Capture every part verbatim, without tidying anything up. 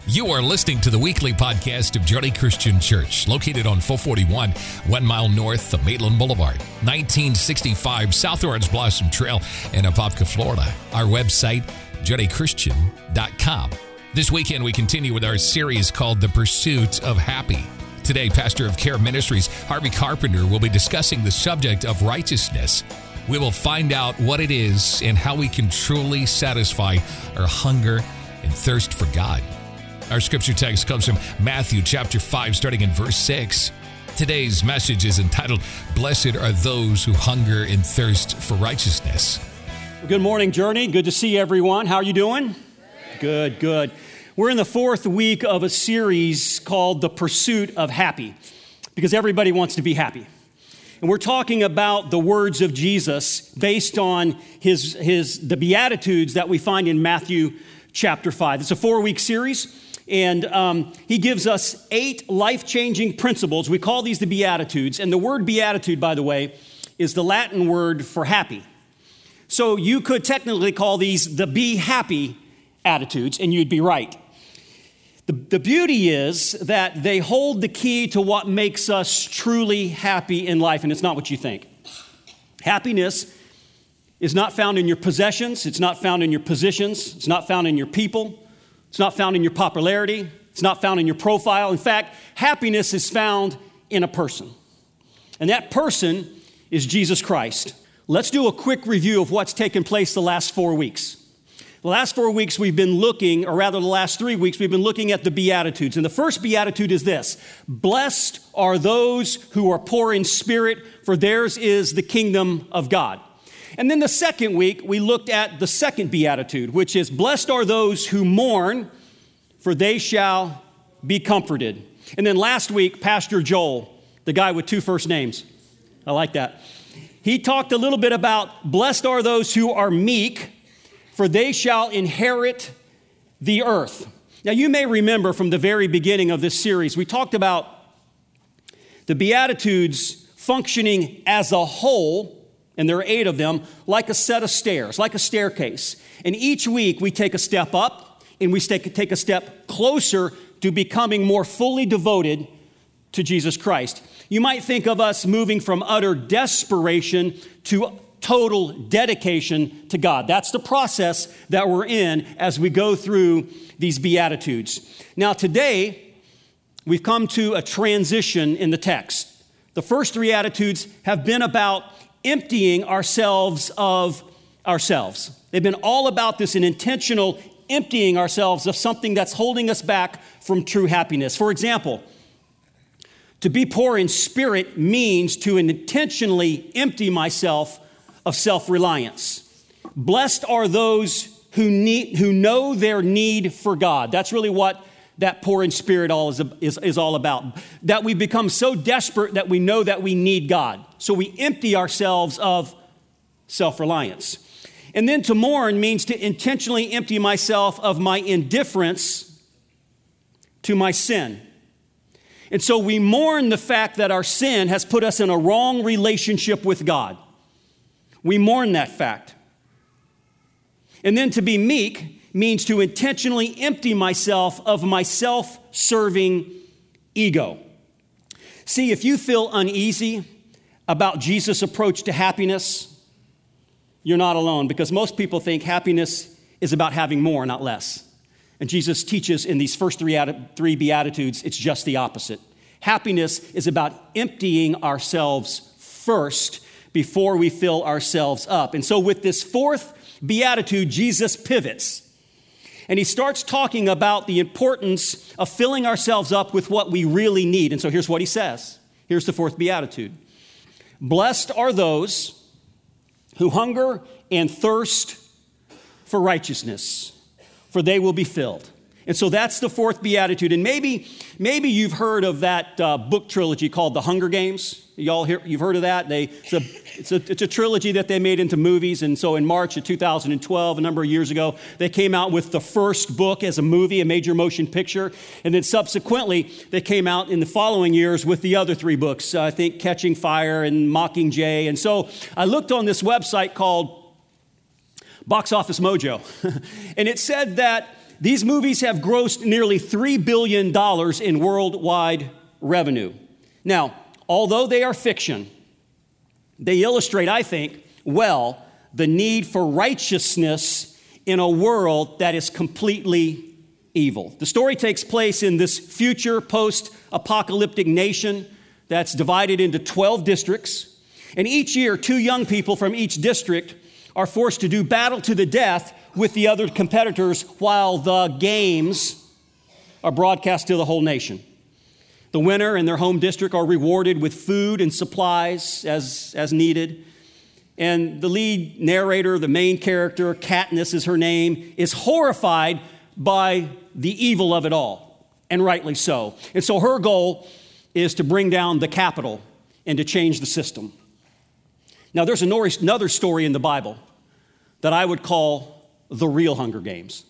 You are listening to the weekly podcast of Journey Christian Church, located on four forty-one, one mile north of Maitland Boulevard, nineteen sixty-five South Orange Blossom Trail in Apopka, Florida. Our website, journey christian dot com. This weekend, we continue with our series called The Pursuit of Happy. Today, Pastor of Care Ministries, Harvey Carpenter, will be discussing the subject of righteousness. We will find out what it is and how we can truly satisfy our hunger and thirst for God. Our scripture text comes from Matthew chapter five, starting in verse six. Today's message is entitled, Blessed are those who hunger and thirst for righteousness. Good morning, Journey. Good to see everyone. How are you doing? Good, good. We're in the fourth week of a series called The Pursuit of Happy, because everybody wants to be happy. And we're talking about the words of Jesus based on his, his the Beatitudes that we find in Matthew chapter five. It's a four-week series. And um, he gives us eight life-changing principles. We call these the Beatitudes. And the word beatitude, by the way, is the Latin word for happy. So you could technically call these the be happy attitudes, and you'd be right. The, the beauty is that they hold the key to what makes us truly happy in life, and it's not what you think. Happiness is not found in your possessions. It's not found in your positions. It's not found in your people. It's not found in your popularity. It's not found in your profile. In fact, happiness is found in a person. And that person is Jesus Christ. Let's do a quick review of what's taken place the last four weeks. The last four weeks we've been looking, or rather the last three weeks, we've been looking at the Beatitudes. And the first Beatitude is this: Blessed are those who are poor in spirit, for theirs is the kingdom of God. And then the second week, we looked at the second Beatitude, which is, Blessed are those who mourn, for they shall be comforted. And then last week, Pastor Joel, the guy with two first names, I like that, he talked a little bit about, Blessed are those who are meek, for they shall inherit the earth. Now, you may remember from the very beginning of this series, we talked about the Beatitudes functioning as a whole, and there are eight of them, like a set of stairs, like a staircase. And each week we take a step up and we take a step closer to becoming more fully devoted to Jesus Christ. You might think of us moving from utter desperation to total dedication to God. That's the process that we're in as we go through these Beatitudes. Now today, we've come to a transition in the text. The first three attitudes have been about emptying ourselves of ourselves. They've been all about this, an intentional emptying ourselves of something that's holding us back from true happiness. For example, to be poor in spirit means to intentionally empty myself of self-reliance. Blessed are those who need, who know their need for God. That's really what that poor in spirit all is, is, is all about. That we become so desperate that we know that we need God. So we empty ourselves of self-reliance. And then to mourn means to intentionally empty myself of my indifference to my sin. And so we mourn the fact that our sin has put us in a wrong relationship with God. We mourn that fact. And then to be meek means to intentionally empty myself of my self-serving ego. See, if you feel uneasy about Jesus' approach to happiness, you're not alone, because most people think happiness is about having more, not less. And Jesus teaches in these first three, three Beatitudes, it's just the opposite. Happiness is about emptying ourselves first before we fill ourselves up. And so with this fourth Beatitude, Jesus pivots. And he starts talking about the importance of filling ourselves up with what we really need. And so here's what he says. Here's the fourth Beatitude. Blessed are those who hunger and thirst for righteousness, for they will be filled. And so that's the fourth Beatitude. And maybe, maybe you've heard of that uh, book trilogy called The Hunger Games. Y'all hear, you've heard of that? They, it's, a, it's, a, it's a trilogy that they made into movies. And so in March of two thousand twelve, a number of years ago, they came out with the first book as a movie, a major motion picture. And then subsequently, they came out in the following years with the other three books, uh, I think Catching Fire and Mockingjay. And so I looked on this website called Box Office Mojo, and it said that These movies have grossed nearly three billion dollars in worldwide revenue. Now, although they are fiction, they illustrate, I think, well, the need for righteousness in a world that is completely evil. The story takes place in this future post-apocalyptic nation that's divided into twelve districts. And each year, two young people from each district are forced to do battle to the death with the other competitors while the games are broadcast to the whole nation. The winner and their home district are rewarded with food and supplies as, as needed. And the lead narrator, the main character, Katniss is her name, is horrified by the evil of it all, and rightly so. And so her goal is to bring down the capital and to change the system. Now, there's another story in the Bible that I would call the real Hunger Games.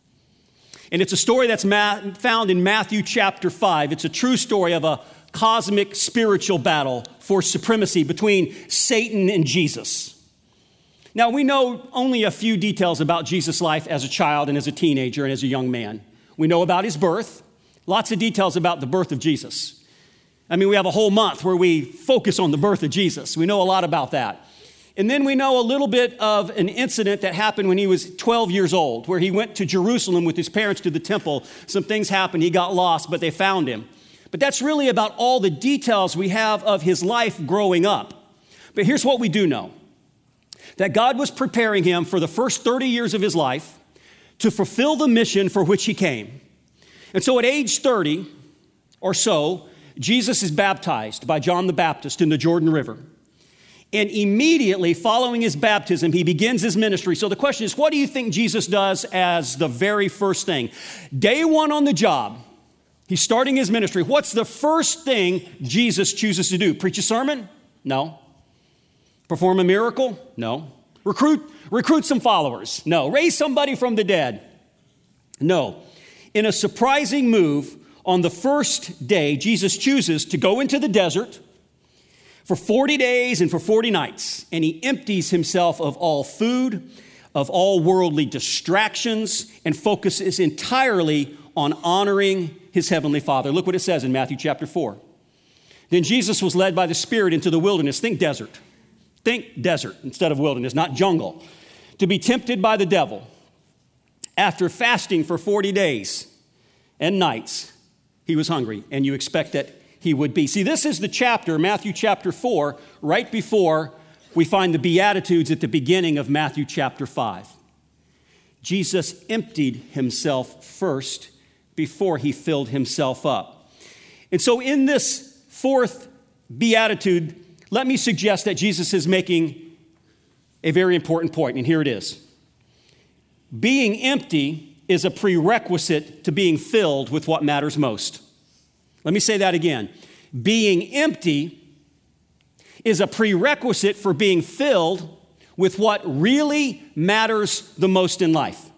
And it's a story that's ma- found in Matthew chapter five. It's a true story of a cosmic spiritual battle for supremacy between Satan and Jesus. Now, we know only a few details about Jesus' life as a child and as a teenager and as a young man. We know about his birth, lots of details about the birth of Jesus. I mean, we have a whole month where we focus on the birth of Jesus. We know a lot about that. And then we know a little bit of an incident that happened when he was twelve years old, where he went to Jerusalem with his parents to the temple. Some things happened. He got lost, but they found him. But that's really about all the details we have of his life growing up. But here's what we do know. That God was preparing him for the first thirty years of his life to fulfill the mission for which he came. And so at age thirty or so, Jesus is baptized by John the Baptist in the Jordan River. And immediately following his baptism, he begins his ministry. So the question is, what do you think Jesus does as the very first thing? Day one on the job, he's starting his ministry. What's the first thing Jesus chooses to do? Preach a sermon? No. Perform a miracle? No. Recruit, recruit some followers? No. Raise somebody from the dead? No. In a surprising move, on the first day, Jesus chooses to go into the desert for forty days and for forty nights, and he empties himself of all food, of all worldly distractions, and focuses entirely on honoring his heavenly Father. Look what it says in Matthew chapter four. Then Jesus was led by the Spirit into the wilderness. Think desert. Think desert instead of wilderness, not jungle. To be tempted by the devil. After fasting for forty days and nights, he was hungry, and you expect that he would be. See, this is the chapter, Matthew chapter four, right before we find the Beatitudes at the beginning of Matthew chapter five. Jesus emptied himself first before he filled himself up. And so in this fourth Beatitude, let me suggest that Jesus is making a very important point, and here it is. Being empty is a prerequisite to being filled with what matters most. Let me say that again. Being empty is a prerequisite for being filled with what really matters the most in life.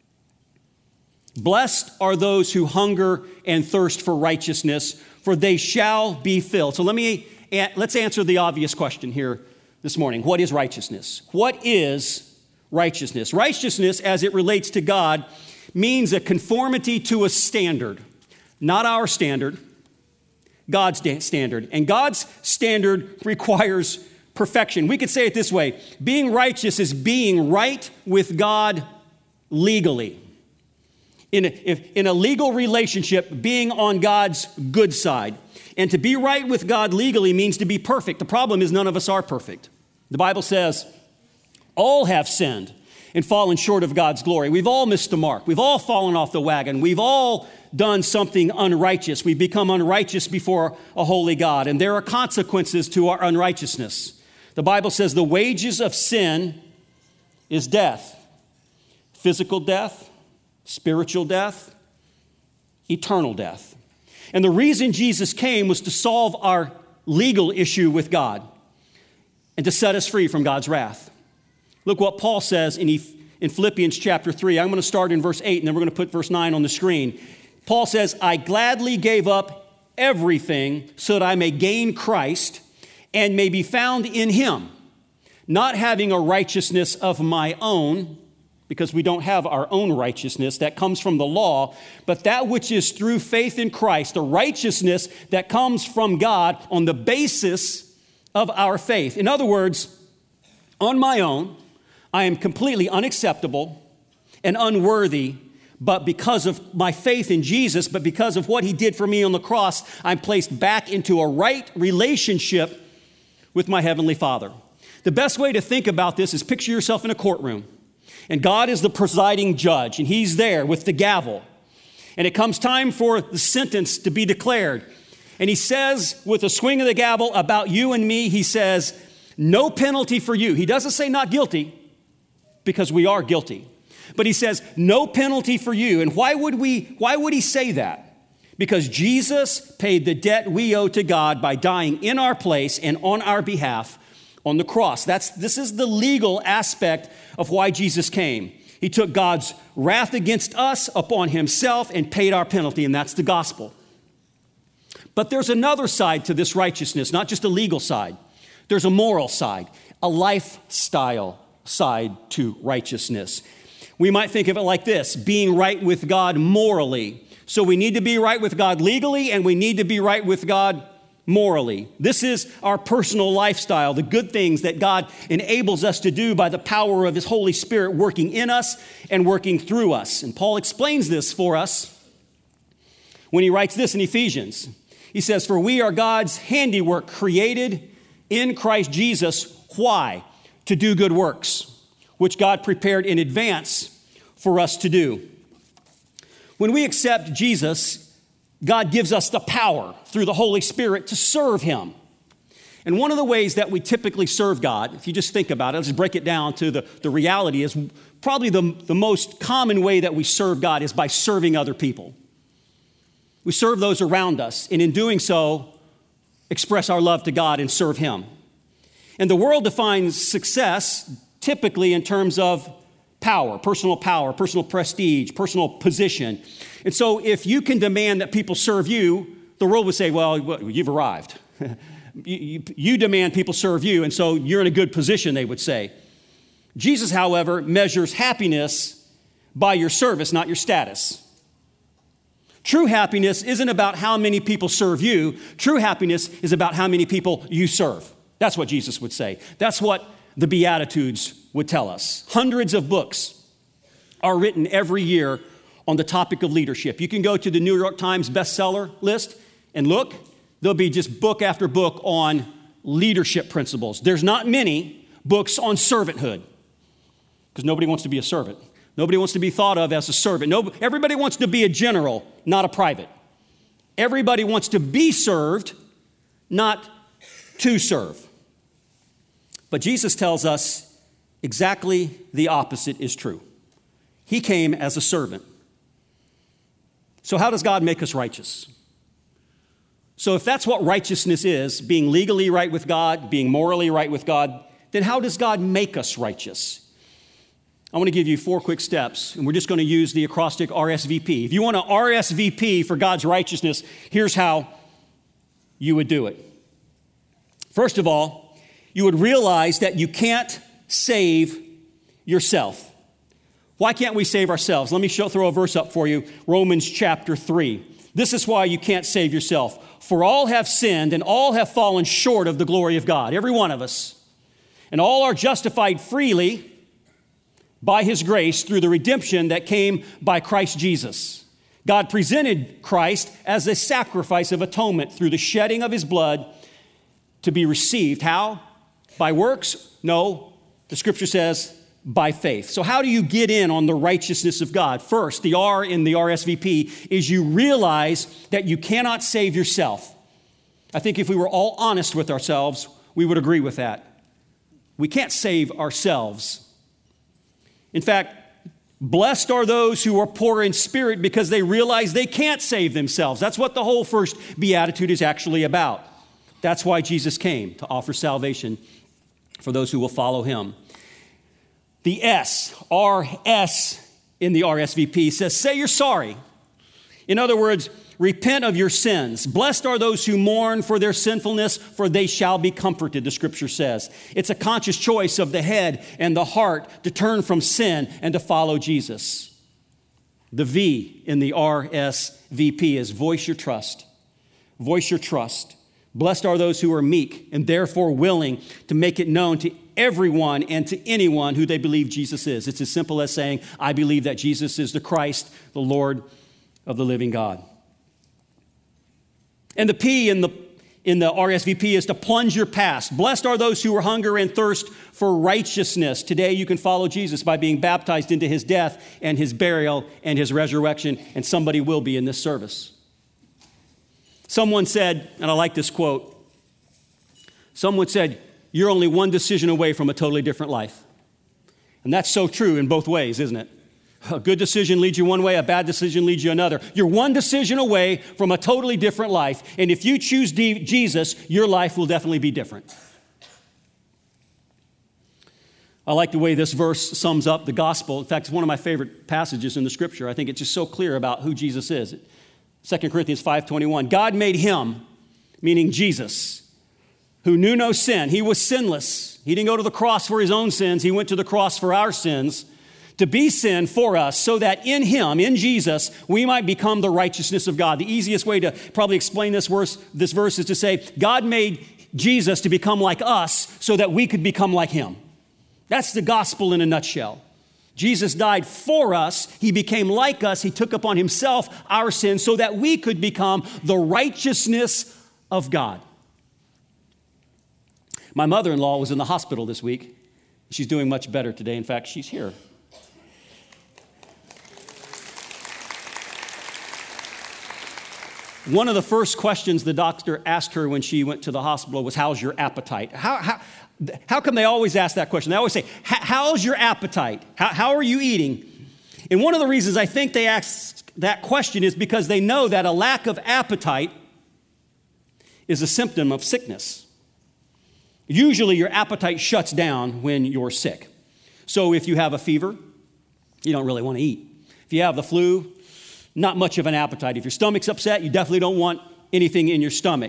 Blessed are those who hunger and thirst for righteousness, for they shall be filled. So let me let's answer the obvious question here this morning. What is righteousness? What is righteousness? Righteousness, as it relates to God, means a conformity to a standard, not our standard, God's standard. And God's standard requires perfection. We could say it this way. Being righteous is being right with God legally. In a, if, in a legal relationship, being on God's good side. And to be right with God legally means to be perfect. The problem is none of us are perfect. The Bible says, all have sinned and fallen short of God's glory. We've all missed the mark. We've all fallen off the wagon. We've all done something unrighteous. We've become unrighteous before a holy God, and there are consequences to our unrighteousness. The Bible says the wages of sin is death, physical death, spiritual death, eternal death. And the reason Jesus came was to solve our legal issue with God and to set us free from God's wrath. Look what Paul says in, in Philippians chapter three. I'm going to start in verse eight, and then we're going to put verse nine on the screen. Paul says, I gladly gave up everything so that I may gain Christ and may be found in him, not having a righteousness of my own because we don't have our own righteousness that comes from the law, but that which is through faith in Christ, the righteousness that comes from God on the basis of our faith. In other words, on my own, I am completely unacceptable and unworthy, but because of my faith in Jesus, but because of what he did for me on the cross, I'm placed back into a right relationship with my Heavenly Father. The best way to think about this is picture yourself in a courtroom, and God is the presiding judge, and he's there with the gavel. And it comes time for the sentence to be declared. And he says, with a swing of the gavel about you and me, he says, no penalty for you. He doesn't say not guilty, because we are guilty. But he says, no penalty for you. And why would we, why would he say that? Because Jesus paid the debt we owe to God by dying in our place and on our behalf on the cross. That's, this is the legal aspect of why Jesus came. He took God's wrath against us upon himself and paid our penalty, and that's the gospel. But there's another side to this righteousness, not just a legal side. There's a moral side, a lifestyle side to righteousness. We might think of it like this, being right with God morally. So we need to be right with God legally, and we need to be right with God morally. This is our personal lifestyle, the good things that God enables us to do by the power of his Holy Spirit working in us and working through us. And Paul explains this for us when he writes this in Ephesians. He says, for we are God's handiwork, created in Christ Jesus. Why? To do good works, which God prepared in advance for us to do. When we accept Jesus, God gives us the power through the Holy Spirit to serve him. And one of the ways that we typically serve God, if you just think about it, let's just break it down to the, the reality is probably the, the most common way that we serve God is by serving other people. We serve those around us, and in doing so, express our love to God and serve him. And the world defines success typically in terms of power, personal power, personal prestige, personal position. And so if you can demand that people serve you, the world would say, well, you've arrived. you, you, you demand people serve you, and so you're in a good position, they would say. Jesus, however, measures happiness by your service, not your status. True happiness isn't about how many people serve you. True happiness is about how many people you serve. That's what Jesus would say. That's what the Beatitudes would tell us. Hundreds of books are written every year on the topic of leadership. You can go to the New York Times bestseller list and look. There'll be just book after book on leadership principles. There's not many books on servanthood because nobody wants to be a servant. Nobody wants to be thought of as a servant. Nobody, everybody wants to be a general, not a private. Everybody wants to be served, not to serve. But Jesus tells us exactly the opposite is true. He came as a servant. So how does God make us righteous? So if that's what righteousness is, being legally right with God, being morally right with God, then how does God make us righteous? I want to give you four quick steps, and we're just going to use the acrostic R S V P. If you want to R S V P for God's righteousness, here's how you would do it. First of all, you would realize that you can't save yourself. Why can't we save ourselves? Let me show, throw a verse up for you, Romans chapter three. This is why you can't save yourself. For all have sinned and all have fallen short of the glory of God, every one of us. And all are justified freely by his grace through the redemption that came by Christ Jesus. God presented Christ as a sacrifice of atonement through the shedding of his blood to be received. How? By works? No. The scripture says by faith. So how do you get in on the righteousness of God? First, the R in the R S V P is you realize that you cannot save yourself. I think if we were all honest with ourselves, we would agree with that. We can't save ourselves. In fact, blessed are those who are poor in spirit because they realize they can't save themselves. That's what the whole first beatitude is actually about. That's why Jesus came, to offer salvation for those who will follow him. The S, R S in the R S V P says, say you're sorry. In other words, repent of your sins. Blessed are those who mourn for their sinfulness, for they shall be comforted, the scripture says. It's a conscious choice of the head and the heart to turn from sin and to follow Jesus. The V in the R S V P is voice your trust. Voice your trust. Blessed are those who are meek and therefore willing to make it known to everyone and to anyone who they believe Jesus is. It's as simple as saying, I believe that Jesus is the Christ, the Lord of the living God. And the P in the, in the R S V P is to plunge your past. Blessed are those who are hunger and thirst for righteousness. Today you can follow Jesus by being baptized into his death and his burial and his resurrection, and somebody will be in this service. Someone said, and I like this quote, someone said, you're only one decision away from a totally different life. And that's so true in both ways, isn't it? A good decision leads you one way, a bad decision leads you another. You're one decision away from a totally different life. And if you choose D- Jesus, your life will definitely be different. I like the way this verse sums up the gospel. In fact, it's one of my favorite passages in the scripture. I think it's just so clear about who Jesus is. Second Corinthians five twenty-one, God made him, meaning Jesus, who knew no sin. He was sinless. He didn't go to the cross for his own sins. He went to the cross for our sins, to be sin for us, so that in him, in Jesus, we might become the righteousness of God. The easiest way to probably explain this verse, this verse is to say, God made Jesus to become like us so that we could become like him. That's the gospel in a nutshell. Jesus died for us. He became like us. He took upon himself our sins so that we could become the righteousness of God. My mother-in-law was in the hospital this week. She's doing much better today. In fact, she's here. One of the first questions the doctor asked her when she went to the hospital was, how's your appetite? How, how, how come they always ask that question? They always say, how's your appetite? How, how are you eating? And one of the reasons I think they ask that question is because they know that a lack of appetite is a symptom of sickness. Usually your appetite shuts down when you're sick. So if you have a fever, you don't really want to eat. If you have the flu, not much of an appetite. If your stomach's upset, you definitely don't want anything in your stomach.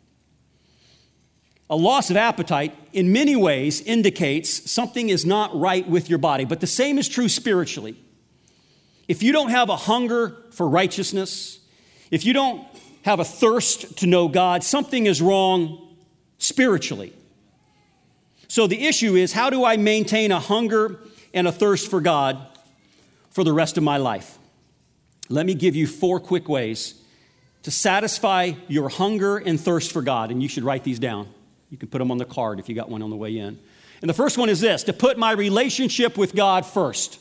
A loss of appetite, in many ways, indicates something is not right with your body. But the same is true spiritually. If you don't have a hunger for righteousness, if you don't have a thirst to know God, something is wrong spiritually. So the issue is, how do I maintain a hunger and a thirst for God for the rest of my life? Let me give you four quick ways to satisfy your hunger and thirst for God. And you should write these down. You can put them on the card if you got one on the way in. And the first one is this: to put my relationship with God first.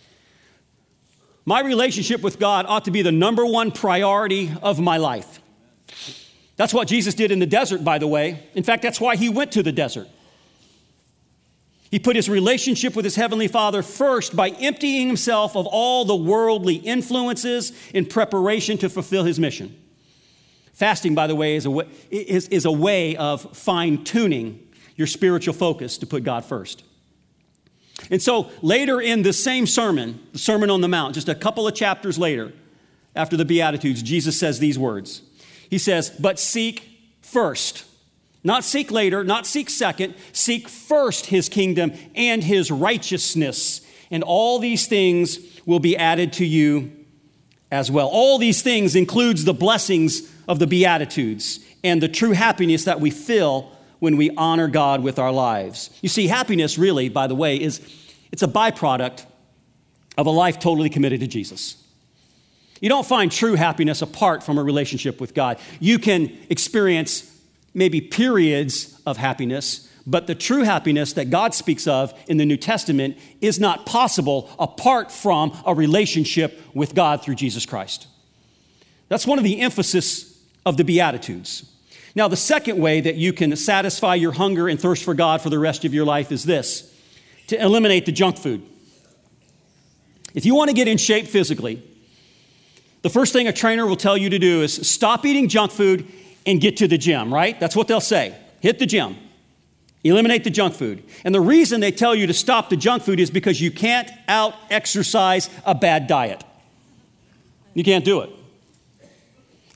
My relationship with God ought to be the number one priority of my life. That's what Jesus did in the desert, by the way. In fact, that's why he went to the desert. He put his relationship with his heavenly Father first by emptying himself of all the worldly influences in preparation to fulfill his mission. Fasting, by the way, is a way, is, is a way of fine-tuning your spiritual focus to put God first. And so later in the same sermon, the Sermon on the Mount, just a couple of chapters later, after the Beatitudes, Jesus says these words. He says, but seek first. Not seek later, not seek second, seek first his kingdom and his righteousness, and all these things will be added to you as well. All these things includes the blessings of the Beatitudes and the true happiness that we feel when we honor God with our lives. You see, happiness really, by the way, is it's a byproduct of a life totally committed to Jesus. You don't find true happiness apart from a relationship with God. You can experience maybe periods of happiness, but the true happiness that God speaks of in the New Testament is not possible apart from a relationship with God through Jesus Christ. That's one of the emphasis of the Beatitudes. Now, the second way that you can satisfy your hunger and thirst for God for the rest of your life is this: to eliminate the junk food. If you want to get in shape physically, the first thing a trainer will tell you to do is stop eating junk food and get to the gym, right? That's what they'll say. Hit the gym. Eliminate the junk food. And the reason they tell you to stop the junk food is because you can't out-exercise a bad diet. You can't do it.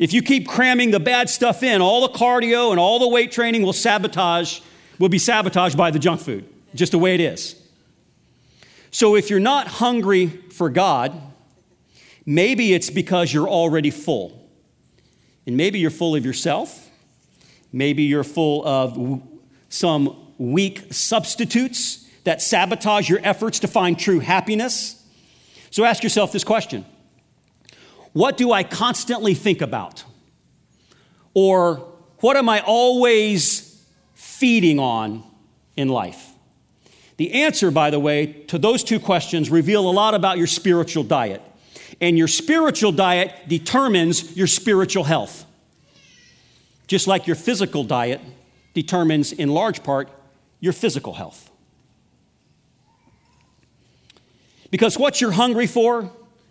If you keep cramming the bad stuff in, all the cardio and all the weight training will sabotage, will be sabotaged by the junk food, just the way it is. So if you're not hungry for God, maybe it's because you're already full. And maybe you're full of yourself. Maybe you're full of w- some weak substitutes that sabotage your efforts to find true happiness. So ask yourself this question. What do I constantly think about? Or what am I always feeding on in life? The answer, by the way, to those two questions reveal a lot about your spiritual diet. And your spiritual diet determines your spiritual health. Just like your physical diet determines, in large part, your physical health. Because what you're hungry for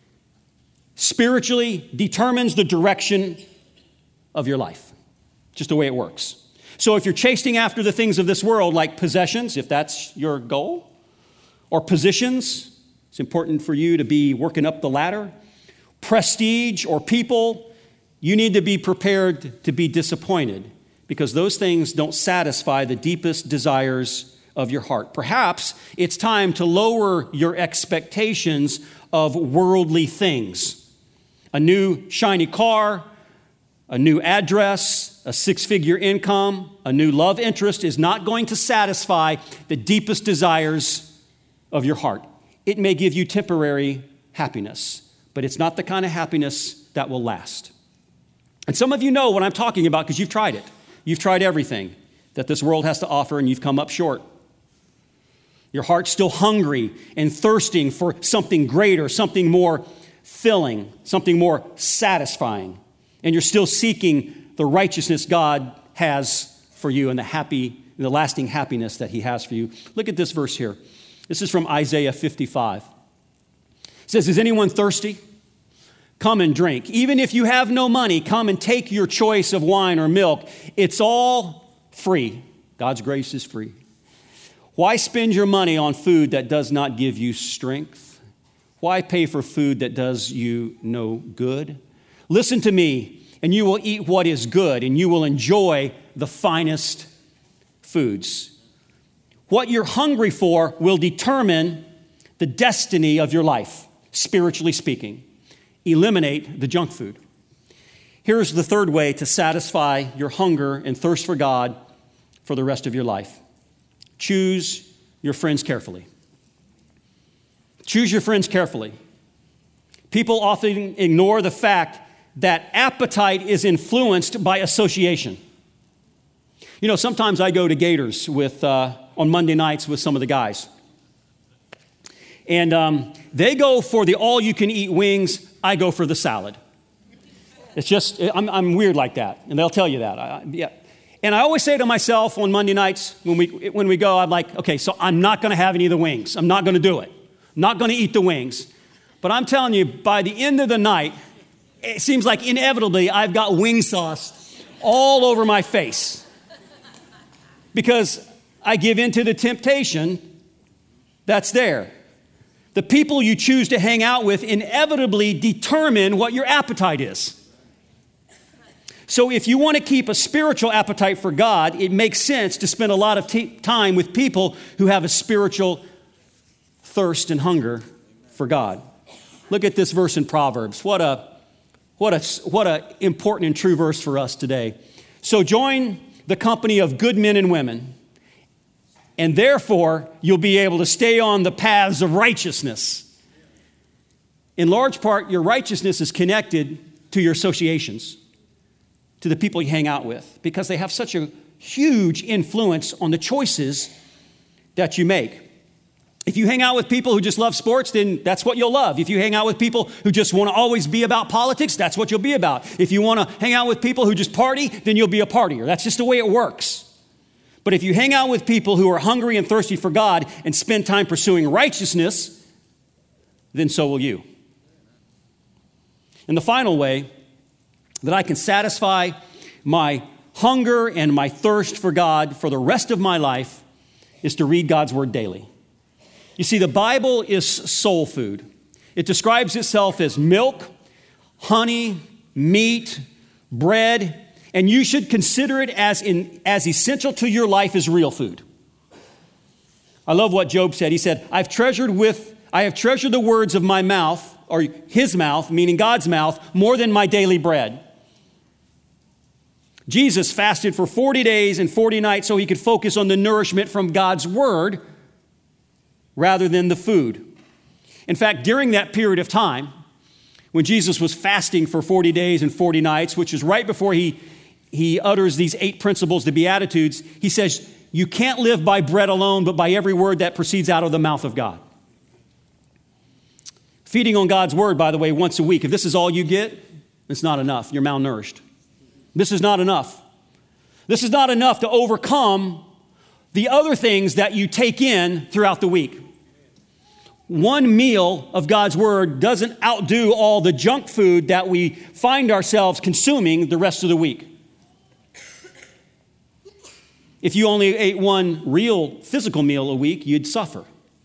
spiritually determines the direction of your life. Just the way it works. So if you're chasing after the things of this world, like possessions, if that's your goal, or positions, it's important for you to be working up the ladder, prestige or people, you need to be prepared to be disappointed because those things don't satisfy the deepest desires of your heart. Perhaps it's time to lower your expectations of worldly things. A new shiny car, a new address, a six-figure income, a new love interest is not going to satisfy the deepest desires of your heart. It may give you temporary happiness, but it's not the kind of happiness that will last. And some of you know what I'm talking about because you've tried it. You've tried everything that this world has to offer and you've come up short. Your heart's still hungry and thirsting for something greater, something more filling, something more satisfying. And you're still seeking the righteousness God has for you and the happy, the lasting happiness that he has for you. Look at this verse here. This is from Isaiah fifty-five. It says, is anyone thirsty? Come and drink. Even if you have no money, come and take your choice of wine or milk. It's all free. God's grace is free. Why spend your money on food that does not give you strength? Why pay for food that does you no good? Listen to me, and you will eat what is good, and you will enjoy the finest foods. What you're hungry for will determine the destiny of your life, spiritually speaking. Eliminate the junk food. Here's the third way to satisfy your hunger and thirst for God for the rest of your life. Choose your friends carefully. Choose your friends carefully. People often ignore the fact that appetite is influenced by association. You know, sometimes I go to Gators with uh, on Monday nights with some of the guys. And um, they go for the all-you-can-eat wings. I go for the salad. It's just, I'm, I'm weird like that, and they'll tell you that. I, yeah. And I always say to myself on Monday nights when we when we go, I'm like, okay, so I'm not going to have any of the wings. I'm not going to do it. I'm not going to eat the wings. But I'm telling you, by the end of the night, it seems like inevitably I've got wing sauce all over my face because I give in to the temptation that's there. The people you choose to hang out with inevitably determine what your appetite is. So if you want to keep a spiritual appetite for God, it makes sense to spend a lot of t- time with people who have a spiritual thirst and hunger for God. Look at this verse in Proverbs. What a what a what a important and true verse for us today. So join the company of good men and women, and therefore you'll be able to stay on the paths of righteousness. In large part, your righteousness is connected to your associations, to the people you hang out with, because they have such a huge influence on the choices that you make. If you hang out with people who just love sports, then that's what you'll love. If you hang out with people who just want to always be about politics, that's what you'll be about. If you want to hang out with people who just party, then you'll be a partier. That's just the way it works. But if you hang out with people who are hungry and thirsty for God and spend time pursuing righteousness, then so will you. And the final way that I can satisfy my hunger and my thirst for God for the rest of my life is to read God's word daily. You see, the Bible is soul food. It describes itself as milk, honey, meat, bread, and you should consider it as, in, as essential to your life as real food. I love what Job said. He said, I've treasured with, I have treasured the words of my mouth, or his mouth, meaning God's mouth, more than my daily bread. Jesus fasted for forty days and forty nights so he could focus on the nourishment from God's word rather than the food. In fact, during that period of time, when Jesus was fasting for forty days and forty nights, which is right before he, he utters these eight principles, the Beatitudes, he says, you can't live by bread alone, but by every word that proceeds out of the mouth of God. Feeding on God's word, by the way, once a week, if this is all you get, it's not enough. You're malnourished. This is not enough. This is not enough to overcome the other things that you take in throughout the week. One meal of God's word doesn't outdo all the junk food that we find ourselves consuming the rest of the week. If you only ate one real physical meal a week, you'd suffer.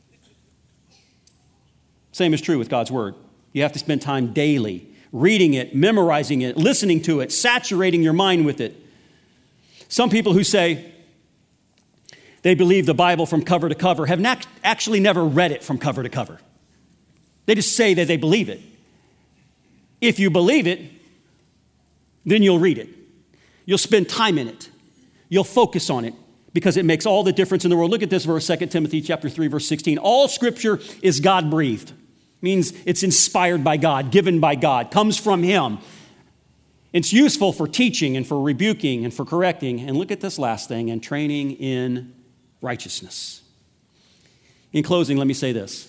Same is true with God's word. You have to spend time daily reading it, memorizing it, listening to it, saturating your mind with it. Some people who say they believe the Bible from cover to cover have not actually never read it from cover to cover. They just say that they believe it. If you believe it, then you'll read it. You'll spend time in it. You'll focus on it because it makes all the difference in the world. Look at this verse, Second Timothy chapter three, verse sixteen. All scripture is God-breathed. Means it's inspired by God, given by God, comes from him. It's useful for teaching and for rebuking and for correcting. And look at this last thing, and training in righteousness. In closing, let me say this.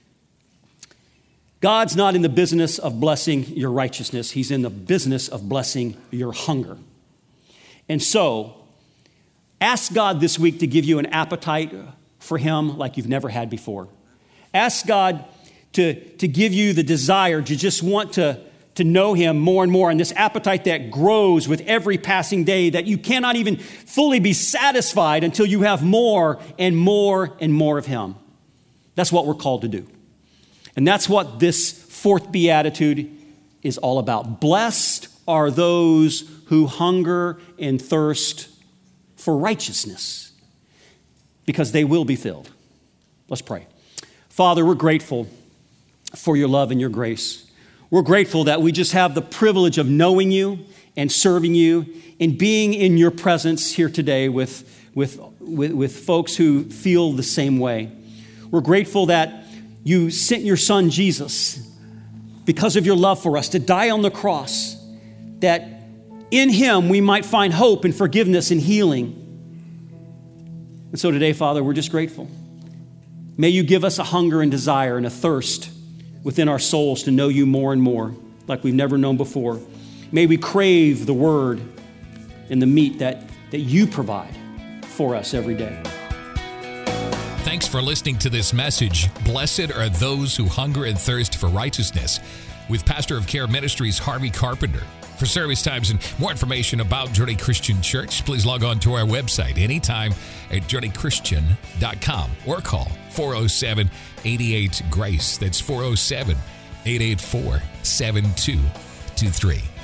God's not in the business of blessing your righteousness. He's in the business of blessing your hunger. And so, ask God this week to give you an appetite for him like you've never had before. Ask God to, to give you the desire to just want to, to know him more and more, and this appetite that grows with every passing day, that you cannot even fully be satisfied until you have more and more and more of him. That's what we're called to do. And that's what this fourth beatitude is all about. Blessed are those who hunger and thirst for righteousness, because they will be filled. Let's pray. Father, we're grateful for your love and your grace. We're grateful that we just have the privilege of knowing you and serving you and being in your presence here today with, with, with, with folks who feel the same way. We're grateful that you sent your son Jesus because of your love for us to die on the cross, that in him we might find hope and forgiveness and healing. And so today, Father, we're just grateful. May you give us a hunger and desire and a thirst within our souls to know you more and more like we've never known before. May we crave the word and the meat that, that you provide for us every day. Thanks for listening to this message. Blessed are those who hunger and thirst for righteousness, with Pastor of Care Ministries, Harvey Carpenter. For service times and more information about Journey Christian Church, please log on to our website anytime at journey christian dot com or call four oh seven, eight eight, GRACE. That's four oh seven, eight eight four, seven two two three.